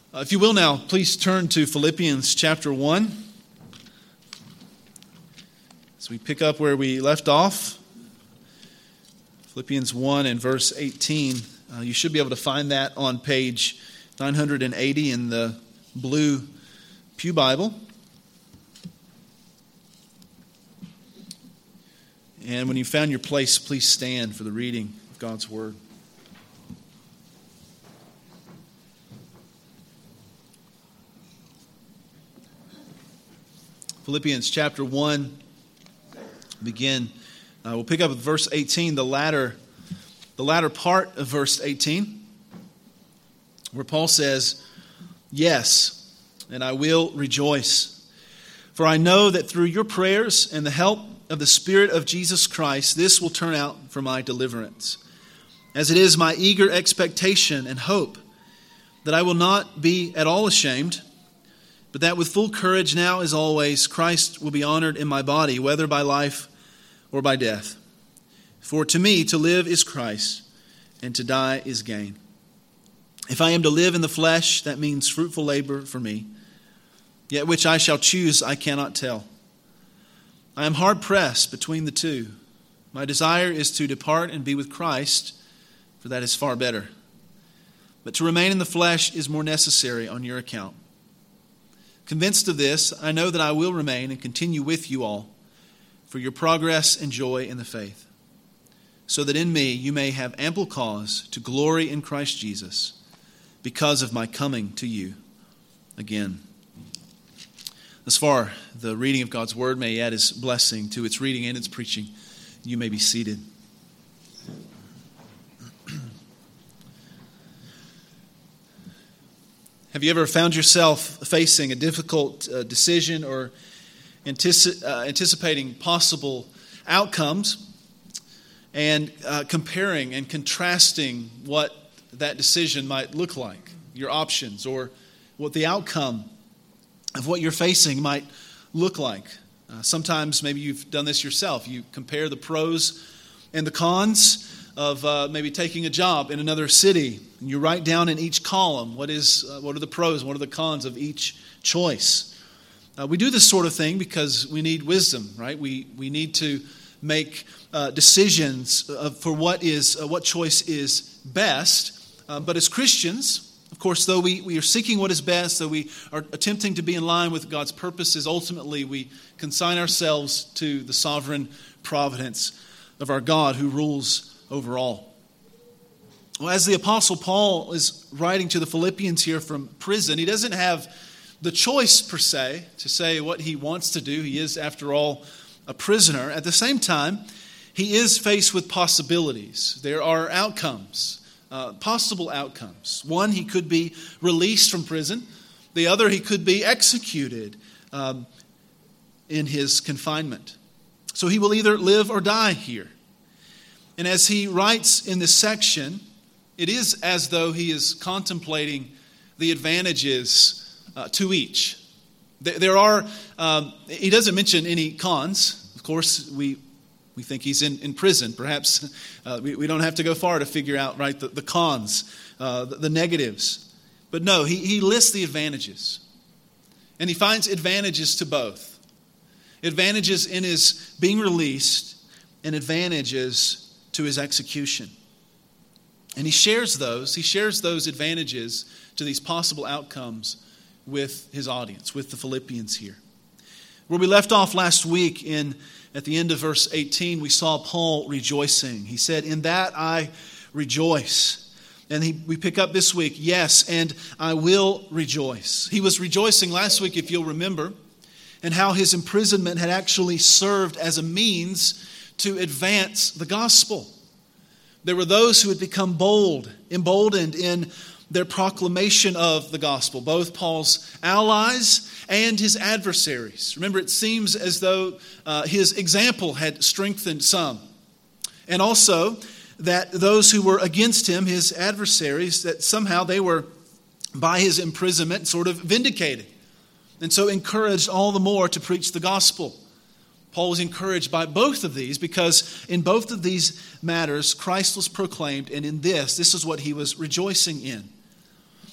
If you will now, please turn to Philippians chapter 1. As we pick up where we left off, Philippians 1 and verse 18. You should be able to find that on page 980 in the blue Pew Bible. And when you found your place, please stand for the reading of God's Word. Philippians chapter 1, begin. We'll pick up with verse 18, the latter part of verse 18, where Paul says, "Yes, and I will rejoice. For I know that through your prayers and the help of the Spirit of Jesus Christ, this will turn out for my deliverance. As it is my eager expectation and hope that I will not be at all ashamed, but that with full courage now as always, Christ will be honored in my body, whether by life or by death. For to me to live is Christ, and to die is gain. If I am to live in the flesh, that means fruitful labor for me. Yet which I shall choose, I cannot tell. I am hard pressed between the two. My desire is to depart and be with Christ, for that is far better. But to remain in the flesh is more necessary on your account. Convinced of this, I know that I will remain and continue with you all for your progress and joy in the faith, so that in me you may have ample cause to glory in Christ Jesus because of my coming to you again." Thus far, the reading of God's Word. May He add His blessing to its reading and its preaching. You may be seated. Have you ever found yourself facing a difficult decision or anticipating possible outcomes and comparing and contrasting what that decision might look like, your options, or what the outcome of what you're facing might look like? Sometimes maybe you've done this yourself. You compare the pros and the cons of maybe taking a job in another city, and you write down in each column what are the pros, what are the cons of each choice. We do this sort of thing because we need wisdom, right? We need to make decisions for what choice is best. But as Christians, of course, though we are seeking what is best, though we are attempting to be in line with God's purposes, ultimately we consign ourselves to the sovereign providence of our God who rules over all. Well, as the Apostle Paul is writing to the Philippians here from prison, he doesn't have the choice per se to say what he wants to do. He is, after all, a prisoner. At the same time, he is faced with possibilities. There are outcomes. Possible outcomes. One, he could be released from prison. The other, he could be executed in his confinement. So he will either live or die here. And as he writes in this section, it is as though he is contemplating the advantages to each. There are, he doesn't mention any cons. Of course, we think he's in prison. Perhaps we don't have to go far to figure out, right, the cons, the negatives. But no, he lists the advantages. And he finds advantages to both. Advantages in his being released and advantages to his execution. And he shares those advantages to these possible outcomes with his audience, with the Philippians here. Where we left off last week at the end of verse 18, we saw Paul rejoicing. He said, "In that I rejoice." And we pick up this week, "Yes, and I will rejoice." He was rejoicing last week, if you'll remember, and how his imprisonment had actually served as a means to advance the gospel. There were those who had become emboldened in their proclamation of the gospel, both Paul's allies and his adversaries. Remember, it seems as though his example had strengthened some. And also that those who were against him, his adversaries, that somehow they were, by his imprisonment, sort of vindicated. And so encouraged all the more to preach the gospel. Paul was encouraged by both of these because in both of these matters, Christ was proclaimed, and in this is what he was rejoicing in.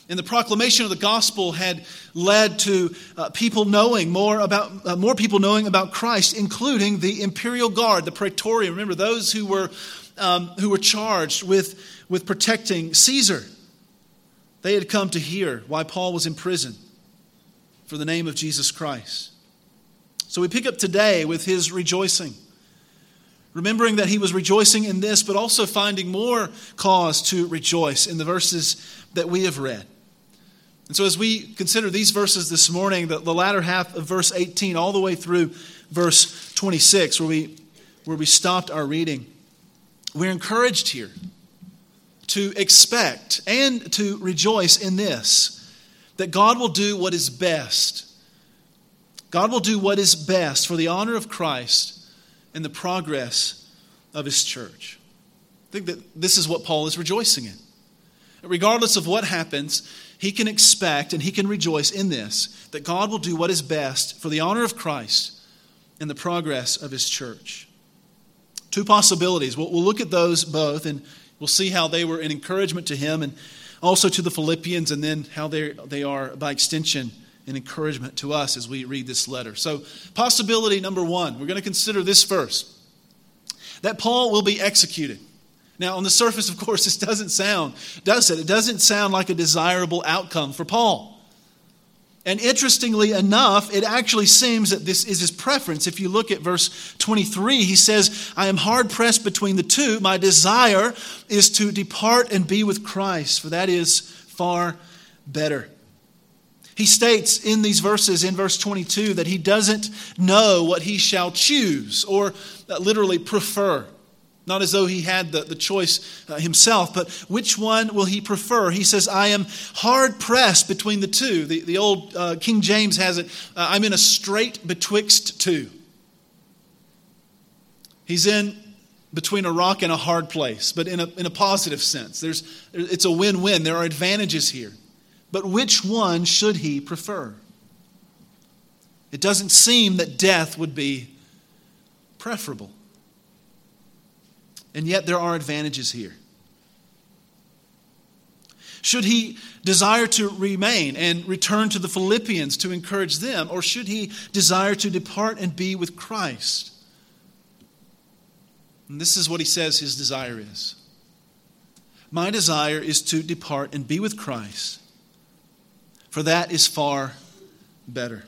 And the proclamation of the gospel had led to people knowing more people knowing about Christ, including the imperial guard, the praetorian. Remember, those who were charged with protecting Caesar. They had come to hear why Paul was in prison for the name of Jesus Christ. So we pick up today with his rejoicing, remembering that he was rejoicing in this, but also finding more cause to rejoice in the verses that we have read. And so as we consider these verses this morning, the latter half of verse 18 all the way through verse 26, where we stopped our reading, we're encouraged here to expect and to rejoice in this, that God will do what is best. God will do what is best for the honor of Christ and the progress of his church. I think that this is what Paul is rejoicing in. Regardless of what happens, he can expect and he can rejoice in this, that God will do what is best for the honor of Christ and the progress of his church. Two possibilities. We'll look at those both, and we'll see how they were an encouragement to him and also to the Philippians, and then how they are, by extension, an encouragement to us as we read this letter. So, possibility number one, we're going to consider this first, that Paul will be executed. Now, on the surface, of course, this doesn't sound, does it? It doesn't sound like a desirable outcome for Paul. And interestingly enough, it actually seems that this is his preference. If you look at verse 23, he says, I am hard pressed between the two. My desire is to depart and be with Christ, for that is far better. He states in these verses, in verse 22, that he doesn't know what he shall choose, or literally prefer. Not as though he had the choice himself, but which one will he prefer? He says, I am hard pressed between the two. The old King James has it, I'm in a strait betwixt two. He's in between a rock and a hard place, but in a positive sense. It's a win-win. There are advantages here. But which one should he prefer? It doesn't seem that death would be preferable. And yet there are advantages here. Should he desire to remain and return to the Philippians to encourage them, or should he desire to depart and be with Christ? And this is what he says his desire is. My desire is to depart and be with Christ, for that is far better.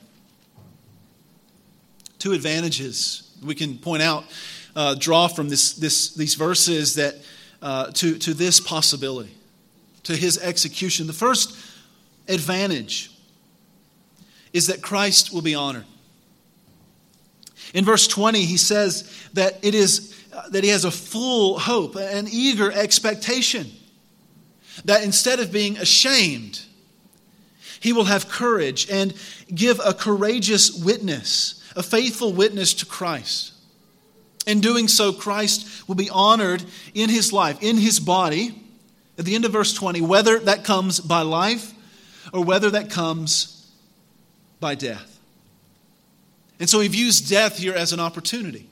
Two advantages we can point out, draw from these verses that to this possibility, to his execution. The first advantage is that Christ will be honored. In verse 20, he says that he has a full hope, an eager expectation, that instead of being ashamed, he will have courage and give a courageous witness, a faithful witness to Christ. In doing so, Christ will be honored in his life, in his body, at the end of verse 20, whether that comes by life or whether that comes by death. And so he views death here as an opportunity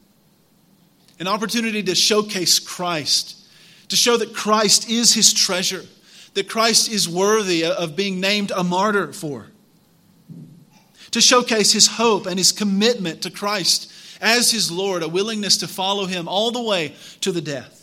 to showcase Christ, to show that Christ is his treasure, that Christ is worthy of being named a martyr for, to showcase his hope and his commitment to Christ as his Lord, a willingness to follow him all the way to the death.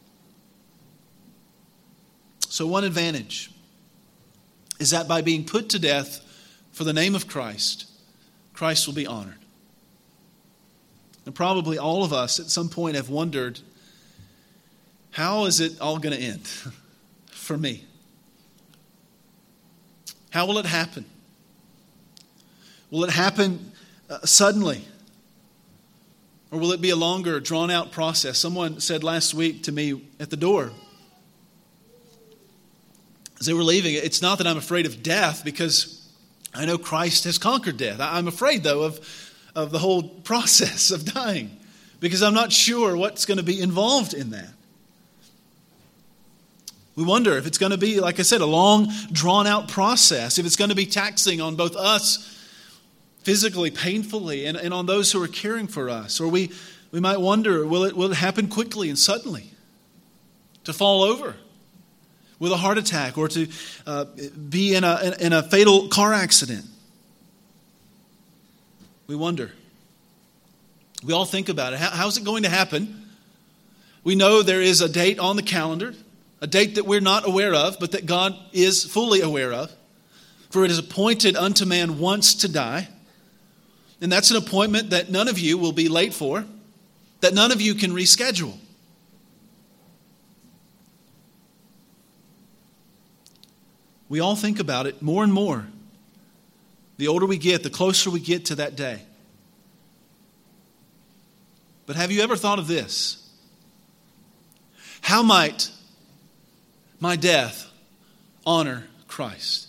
So one advantage is that by being put to death for the name of Christ, Christ will be honored. And probably all of us at some point have wondered, how is it all going to end for me? How will it happen? Will it happen suddenly? Or will it be a longer, drawn-out process? Someone said last week to me at the door, as they were leaving, it's not that I'm afraid of death, because I know Christ has conquered death. I'm afraid, though, of the whole process of dying, because I'm not sure what's going to be involved in that. We wonder if it's going to be, like I said, a long, drawn-out process, if it's going to be taxing on both us physically, painfully, and on those who are caring for us. Or we might wonder, will it happen quickly and suddenly? To fall over? with a heart attack or to be in a fatal car accident. We wonder. We all think about it. How's it going to happen? We know there is a date on the calendar, a date that we're not aware of, but that God is fully aware of. For it is appointed unto man once to die. And that's an appointment that none of you will be late for, that none of you can reschedule. We all think about it more and more. The older we get, the closer we get to that day. But have you ever thought of this? How might my death honor Christ?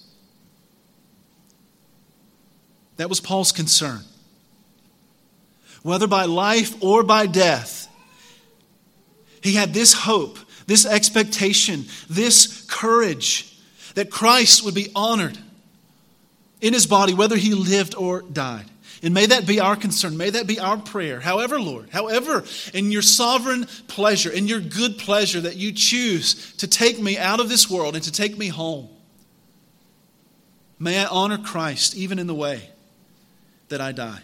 That was Paul's concern. Whether by life or by death, he had this hope, this expectation, this courage that Christ would be honored in his body, whether he lived or died. And may that be our concern. May that be our prayer. However, Lord, however, in your sovereign pleasure, in your good pleasure that you choose to take me out of this world and to take me home, may I honor Christ even in the way that I die.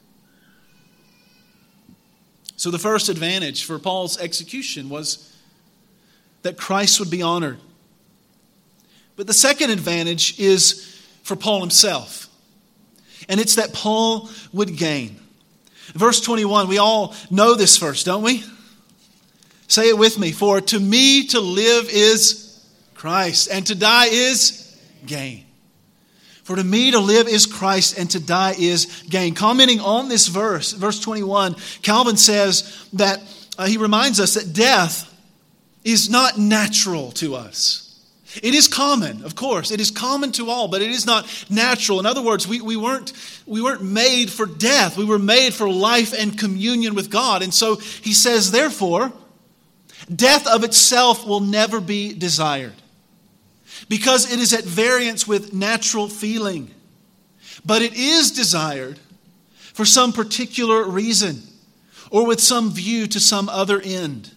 So the first advantage for Paul's execution was that Christ would be honored. But the second advantage is for Paul himself. And it's that Paul would gain. Verse 21, we all know this verse, don't we? Say it with me. For to me to live is Christ, and to die is gain. For to me to live is Christ, and to die is gain. Commenting on this verse, verse 21, Calvin says that he reminds us that death is not natural to us. It is common, of course. It is common to all, but it is not natural. In other words, we weren't made for death. We were made for life and communion with God. And so he says, therefore, death of itself will never be desired, because it is at variance with natural feeling. But it is desired for some particular reason, or with some view to some other end.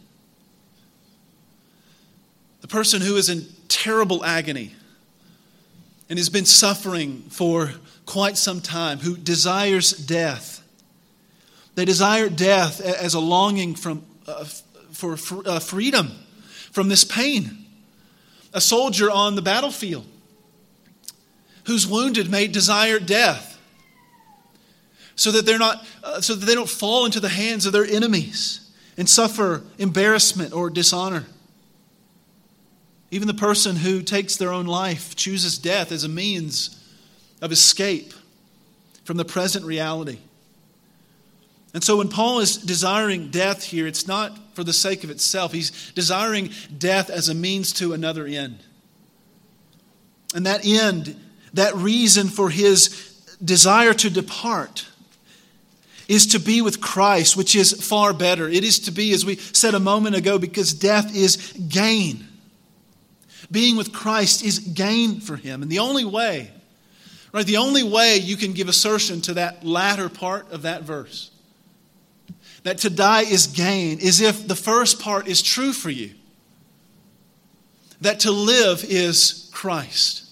The person who is in terrible agony and has been suffering for quite some time, who desires death. They desire death as a longing for freedom from this pain. A soldier on the battlefield who's wounded may desire death so that they don't fall into the hands of their enemies and suffer embarrassment or dishonor. Even the person who takes their own life chooses death as a means of escape from the present reality. And so when Paul is desiring death here, it's not for the sake of itself. He's desiring death as a means to another end. And that end, that reason for his desire to depart, is to be with Christ, which is far better. It is to be, as we said a moment ago, because death is gain. Being with Christ is gain for him. And the only way you can give assertion to that latter part of that verse, that to die is gain, is if the first part is true for you. That to live is Christ.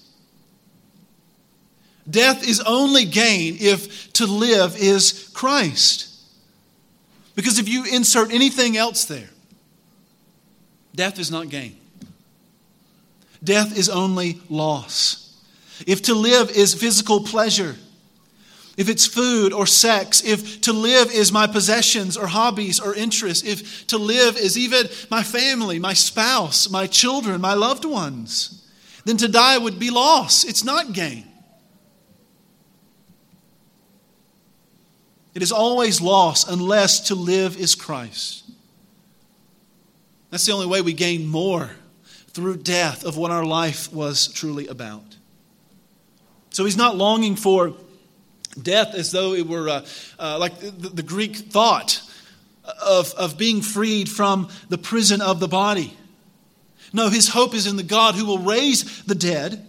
Death is only gain if to live is Christ. Because if you insert anything else there, death is not gain. Death is only loss. If to live is physical pleasure, if it's food or sex, if to live is my possessions or hobbies or interests, if to live is even my family, my spouse, my children, my loved ones, then to die would be loss. It's not gain. It is always loss unless to live is Christ. That's the only way we gain more through death of what our life was truly about. So he's not longing for death as though it were like the Greek thought of being freed from the prison of the body. No, his hope is in the God who will raise the dead,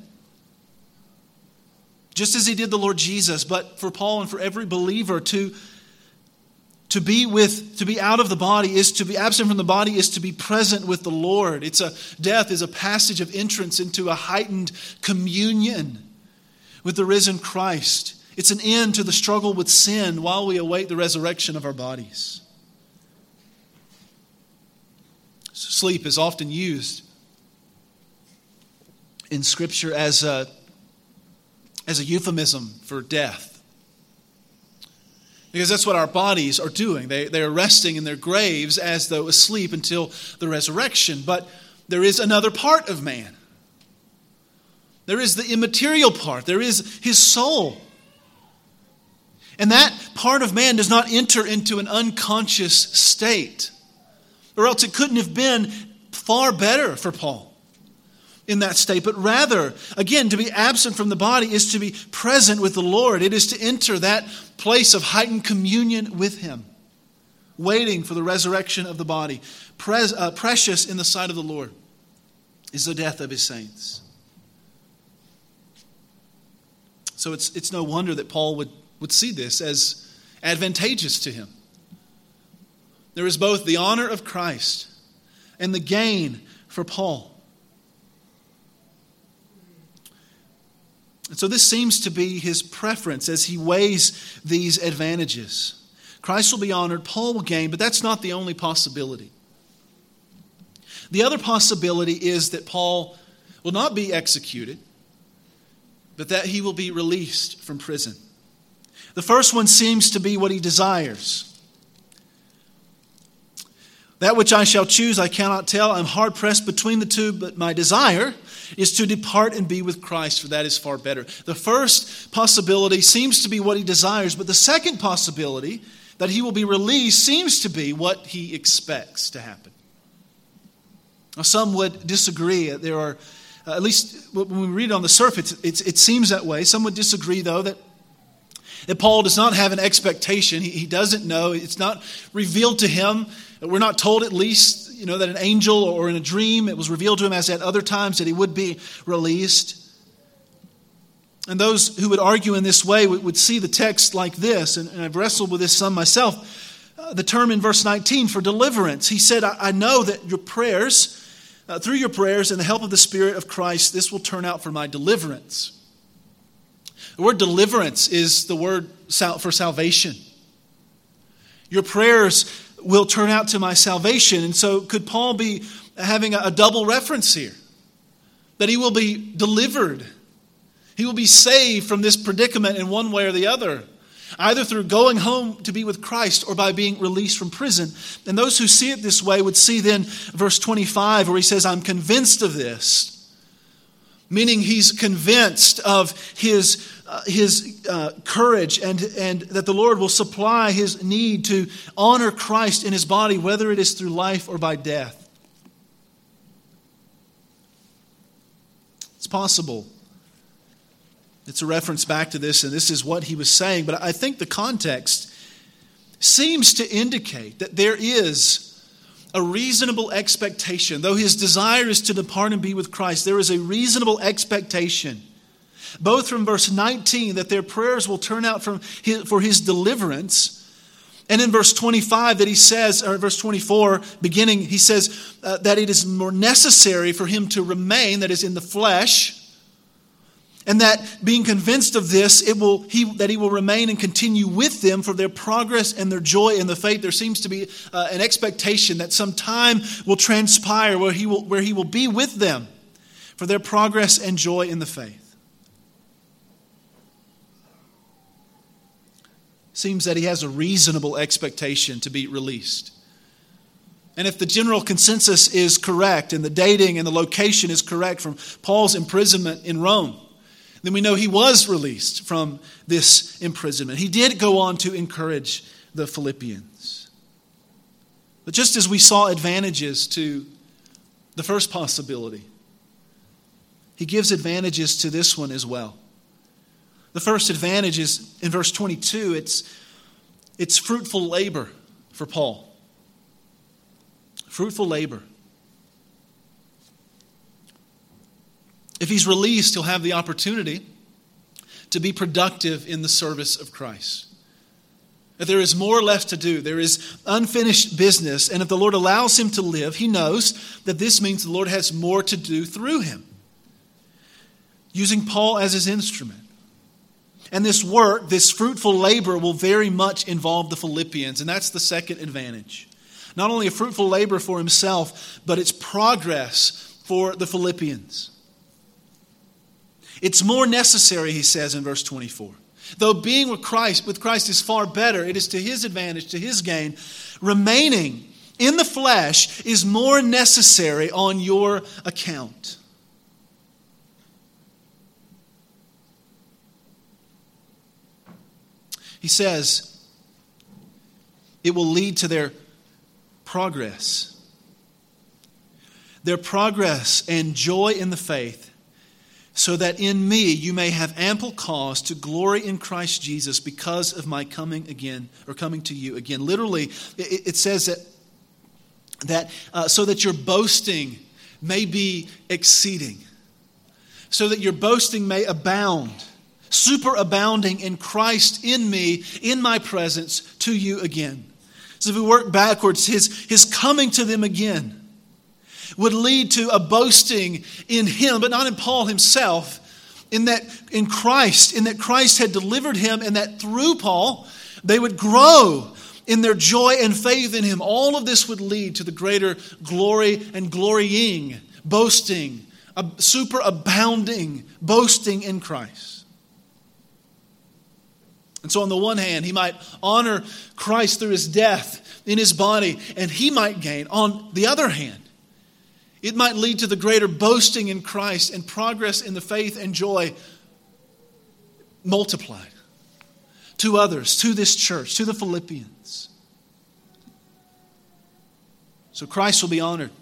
just as he did the Lord Jesus. But for Paul and for every believer to To be out of the body is to be absent from the body is to be present with the Lord. Death is a passage of entrance into a heightened communion with the risen Christ. It's an end to the struggle with sin while we await the resurrection of our bodies. Sleep is often used in Scripture as a euphemism for death. Because that's what our bodies are doing. They are resting in their graves as though asleep until the resurrection. But there is another part of man. There is the immaterial part. There is his soul. And that part of man does not enter into an unconscious state. Or else it couldn't have been far better for Paul in that state. But rather, again, to be absent from the body is to be present with the Lord. It is to enter that place of heightened communion with Him, waiting for the resurrection of the body. Precious in the sight of the Lord is the death of His saints. So it's no wonder that Paul would see this as advantageous to him. There is both the honor of Christ and the gain for Paul. And so this seems to be his preference as he weighs these advantages. Christ will be honored, Paul will gain, but that's not the only possibility. The other possibility is that Paul will not be executed, but that he will be released from prison. The first one seems to be what he desires. That which I shall choose I cannot tell. I'm hard pressed between the two, but my desire is to depart and be with Christ, for that is far better. The first possibility seems to be what he desires, but the second possibility, that he will be released, seems to be what he expects to happen. Now, some would disagree. There are, at least when we read it on the surface, it seems that way. Some would disagree, though, that Paul does not have an expectation. He doesn't know. It's not revealed to him. We're not told, at least, that an angel or in a dream, it was revealed to him as at other times that he would be released. And those who would argue in this way would see the text like this, and I've wrestled with this some myself. The term in verse 19 for deliverance. He said, I know that your prayers, through your prayers and the help of the Spirit of Christ, this will turn out for my deliverance. The word deliverance is the word for salvation. Your prayers will turn out to my salvation. And so could Paul be having a double reference here? That he will be delivered. He will be saved from this predicament in one way or the other. Either through going home to be with Christ or by being released from prison. And those who see it this way would see then verse 25 where he says, I'm convinced of this. Meaning he's convinced of his courage and that the Lord will supply his need to honor Christ in his body, whether it is through life or by death. It's possible. It's a reference back to this, and this is what he was saying. But I think the context seems to indicate that there is a reasonable expectation. Though his desire is to depart and be with Christ, there is a reasonable expectation, both from verse 19, that their prayers will turn out for his deliverance, and in verse 25 that he says, or verse 24 beginning, he says that it is more necessary for him to remain, that is in the flesh, and that being convinced of this, that he will remain and continue with them for their progress and their joy in the faith. There seems to be an expectation that some time will transpire where he will be with them for their progress and joy in the faith. Seems that he has a reasonable expectation to be released. And if the general consensus is correct and the dating and the location is correct from Paul's imprisonment in Rome, then we know he was released from this imprisonment. He did go on to encourage the Philippians. But just as we saw advantages to the first possibility, he gives advantages to this one as well. The first advantage is in verse 22, it's fruitful labor for Paul. Fruitful labor. If he's released, he'll have the opportunity to be productive in the service of Christ. that there is more left to do. There is unfinished business. And if the Lord allows him to live, he knows that this means the Lord has more to do through him, using Paul as his instrument. And this work, this fruitful labor, will very much involve the Philippians. And that's the second advantage. Not only a fruitful labor for himself, but it's progress for the Philippians. It's more necessary, he says in verse 24. Though being with Christ is far better, it is to his advantage, to his gain. Remaining in the flesh is more necessary on your account. He says it will lead to their progress. Their progress and joy in the faith, so that in me you may have ample cause to glory in Christ Jesus because of my coming to you again. Literally, it says that so that your boasting may be exceeding, so that your boasting may abound. Superabounding in Christ in me, in my presence, to you again. So if we work backwards, his coming to them again would lead to a boasting in him, but not in Paul himself, in Christ had delivered him, and that through Paul they would grow in their joy and faith in him. All of this would lead to the greater glory and glorying, boasting, superabounding boasting in Christ. And so on the one hand, he might honor Christ through his death in his body, and he might gain. On the other hand, it might lead to the greater boasting in Christ and progress in the faith and joy multiplied to others, to this church, to the Philippians. So Christ will be honored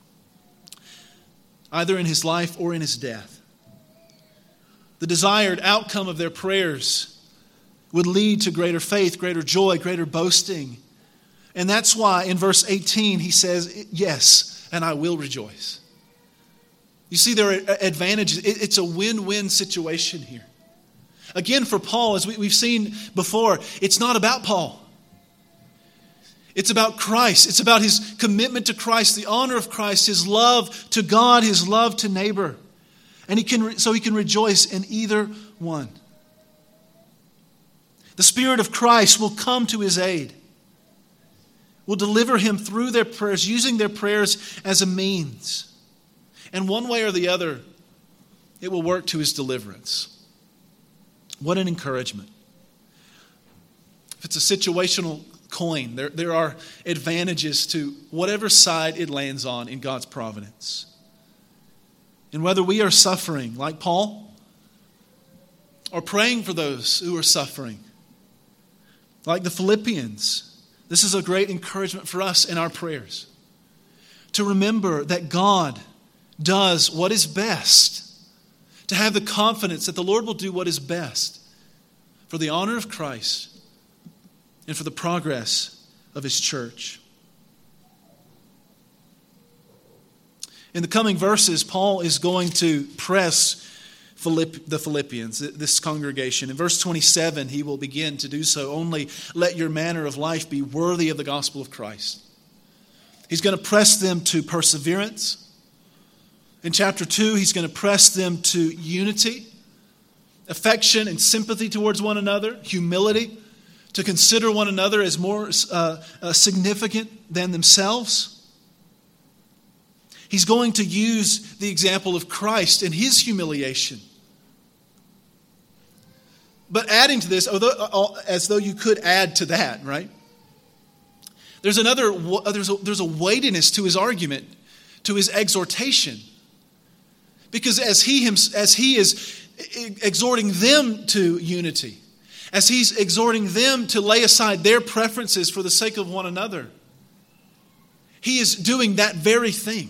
either in his life or in his death. The desired outcome of their prayers would lead to greater faith, greater joy, greater boasting. And that's why in verse 18 he says, yes, and I will rejoice. You see, there are advantages. It's a win-win situation here. Again, for Paul, as we've seen before, it's not about Paul. It's about Christ. It's about his commitment to Christ, the honor of Christ, his love to God, his love to neighbor. And he can rejoice in either one. The Spirit of Christ will come to his aid, will deliver him through their prayers, using their prayers as a means. And one way or the other, it will work to his deliverance. What an encouragement. If it's a situational coin, there are advantages to whatever side it lands on in God's providence. And whether we are suffering like Paul, or praying for those who are suffering, like the Philippians, this is a great encouragement for us in our prayers. To remember that God does what is best. To have the confidence that the Lord will do what is best for the honor of Christ and for the progress of his church. In the coming verses, Paul is going to press the Philippians, this congregation. In verse 27, he will begin to do so. Only let your manner of life be worthy of the gospel of Christ. He's going to press them to perseverance. In chapter 2, he's going to press them to unity, affection and sympathy towards one another, humility, to consider one another as more significant than themselves. He's going to use the example of Christ and his humiliation. But adding to this, as though you could add to that, right? There's a weightiness to his argument, to his exhortation. Because as he is exhorting them to unity, as he's exhorting them to lay aside their preferences for the sake of one another, he is doing that very thing.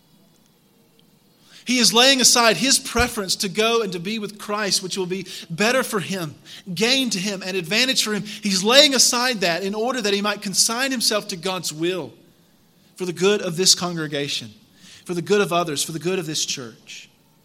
He is laying aside his preference to go and to be with Christ, which will be better for him, gain to him, and advantage for him. He's laying aside that in order that he might consign himself to God's will for the good of this congregation, for the good of others, for the good of this church,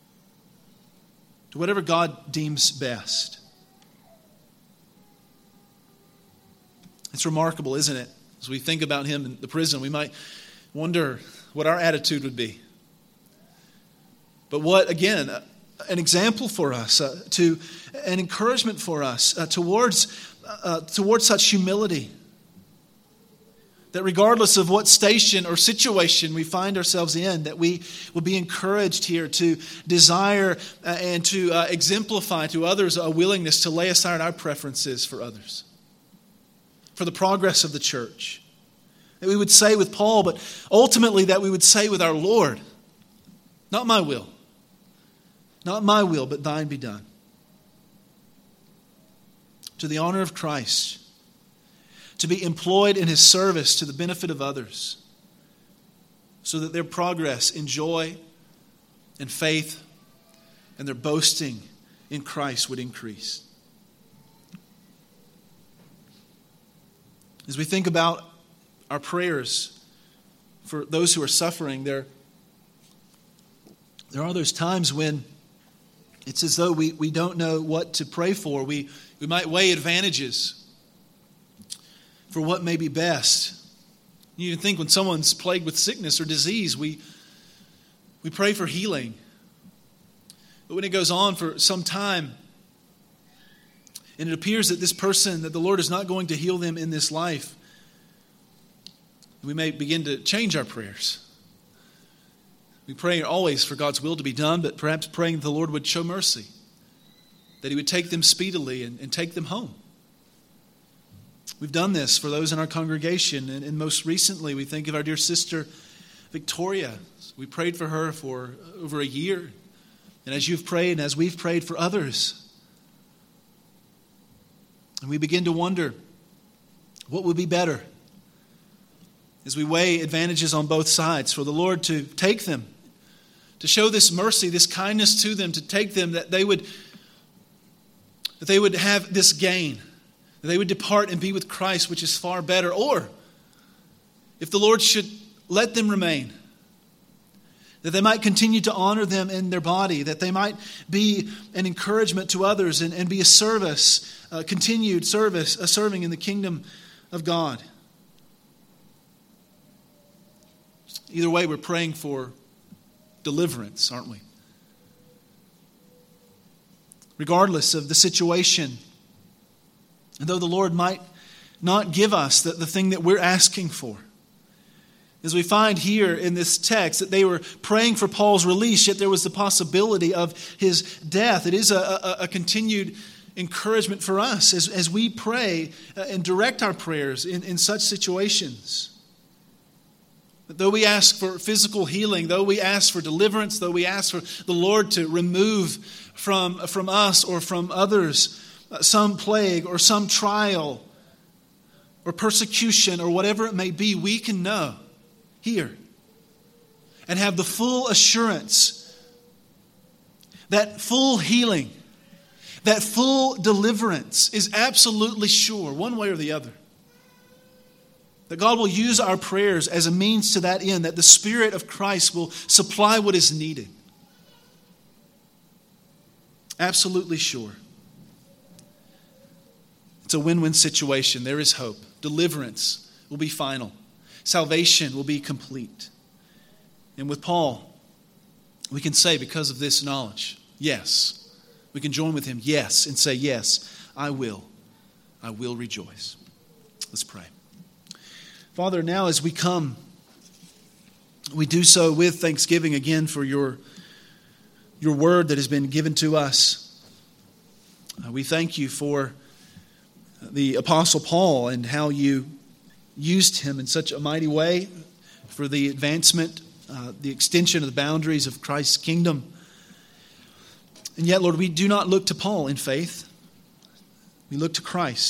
to whatever God deems best. It's remarkable, isn't it? As we think about him in the prison, we might wonder what our attitude would be. But what, again, an example for us, an encouragement for us towards such humility. That regardless of what station or situation we find ourselves in, that we will be encouraged here to desire and to exemplify to others a willingness to lay aside our preferences for others, for the progress of the church. That we would say with Paul, but ultimately that we would say with our Lord, not my will, but thine be done. To the honor of Christ, to be employed in his service to the benefit of others, so that their progress in joy and faith and their boasting in Christ would increase. As we think about our prayers for those who are suffering, there are those times when it's as though we don't know what to pray for. We might weigh advantages for what may be best. You can think when someone's plagued with sickness or disease, we pray for healing. But when it goes on for some time, and it appears that this person, that the Lord is not going to heal them in this life, we may begin to change our prayers. We pray always for God's will to be done, but perhaps praying that the Lord would show mercy, that he would take them speedily and take them home. We've done this for those in our congregation, and most recently we think of our dear sister Victoria. We prayed for her for over a year, and as you've prayed and as we've prayed for others, and we begin to wonder what would be better as we weigh advantages on both sides, for the Lord to take them, to show this mercy, this kindness to them, to take them, that they would have this gain, that they would depart and be with Christ, which is far better. Or, if the Lord should let them remain, that they might continue to honor them in their body, that they might be an encouragement to others and be a service, continued service, serving in the kingdom of God. Either way, we're praying for deliverance, aren't we? Regardless of the situation, and though the Lord might not give us the thing that we're asking for, as we find here in this text that they were praying for Paul's release, yet there was the possibility of his death. It is a continued encouragement for us as we pray and direct our prayers in such situations. But though we ask for physical healing, though we ask for deliverance, though we ask for the Lord to remove from us or from others some plague or some trial or persecution or whatever it may be, we can know here and have the full assurance that full healing, that full deliverance is absolutely sure, one way or the other. That God will use our prayers as a means to that end, that the Spirit of Christ will supply what is needed. Absolutely sure. It's a win-win situation. There is hope. Deliverance will be final. Salvation will be complete. And with Paul, we can say, because of this knowledge, yes. We can join with him, yes, and say, yes, I will rejoice. Let's pray. Father, now as we come, we do so with thanksgiving again for your word that has been given to us. We thank you for the Apostle Paul and how you used him in such a mighty way for the advancement, the extension of the boundaries of Christ's kingdom. And yet, Lord, we do not look to Paul in faith. We look to Christ.